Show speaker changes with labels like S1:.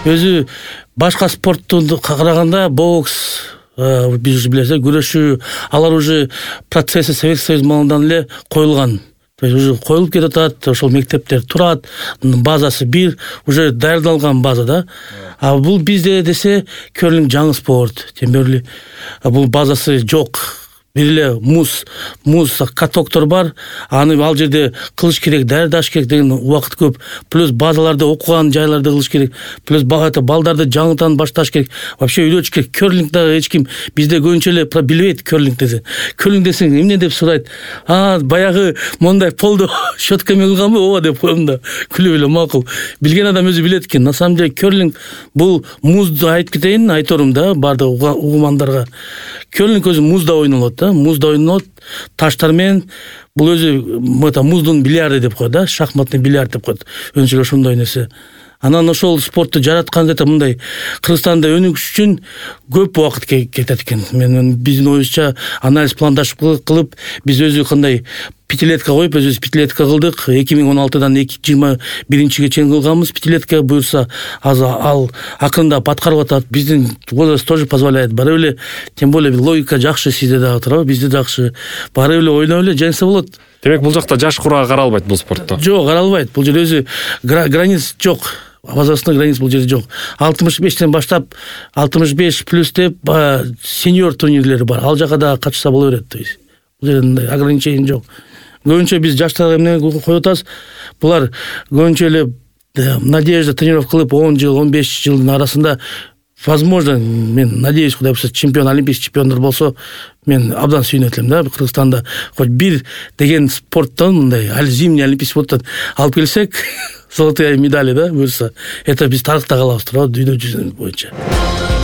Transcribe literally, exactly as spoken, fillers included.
S1: өзү башка спортту караганда бокс, биз уже билесиз, күрөшүү, алар уже процесси Совет Союз маалынан эле коюлган. То есть уже коюлуп кетип атат, ошол мектептер турат, базасы бир, уже даярдалган база да. А бул бизде десе керлинг жаңы спорт, тем более бул базасы жок. Бир эле муз, муз катоктор бар, аны ал жерде кылыш керек, даярдаш керек деген убакыт көп. Плюс базаларда окуган жайларда кылыш керек. Плюс багата балдарды жаңытан башташ керек. Вообще үйрөтүш керек. Керлингде эч ким бизде көбүнчө эле билбейт керлинг десе. Керлинг десең эмне деп сурайт. А, баягы мондай полду щетками кылганбы? Ооба деп коем да. Күлүп эле макул. Билген адам өзү билет экен. На самом деле керлинг бул музду айтып кетейин, айторум да бардык угумандарга. Керлинг өзү музда ойнолот да. Музда ойнолот, таштар менен. Бул өзү мыта муздун бильярды деп коет да, шахматный бильярд деп коет. Өзүнчө ошондой нерсе. Анан ошол спортты жараткан да мындай Кыргызстанда өнүгүш үчүн көп убакыт кетет экен. Мен биздин оюбузча анализ пландашып кылып, биз өзү кандай пятилетка коюп, өзүбүз пятилетка кылдык. эки миң он алтыдан жыйырма биринчиге чейин кылганбыз пятилетка, буюрса ал акырындап аткарып атат. Биздин возраст тоже позволяет. Барып эле, тем более логика жакшы сизде дагы турабы, бизде жакшы. Барып эле ойноп эле жеңсе болот.
S2: Демек бул жакта жаш курага каралбайт бул спортто.
S1: Жок, каралбайт. Бул жер өзү границ жок. Возрастной границ бул жерде жок. алтымыш бештен баштап алтымыш беш плюс деп сеньор турнирлери бар. Ал жака да катышса боло берет. То есть бул жерде ограничение жок. Көбүнчө биз жаштарга эмне коюп атабыз? Булар көбүнчө эле надежда тренировка кылып он жыл, он беш жылдын арасында возможно, мен надеюсь, кудай буюрса чемпион, олимпийский чемпиондор болсо, мен абдан сүйүнөт элем да, Кыргызстанда хоть бир деген спорттон, мындай зимний олимпийский спорттон алып келсек, золотые медали да буюрса, это биз тарыхта калабыз турабы, дүйнө жүзүнүн боюнча.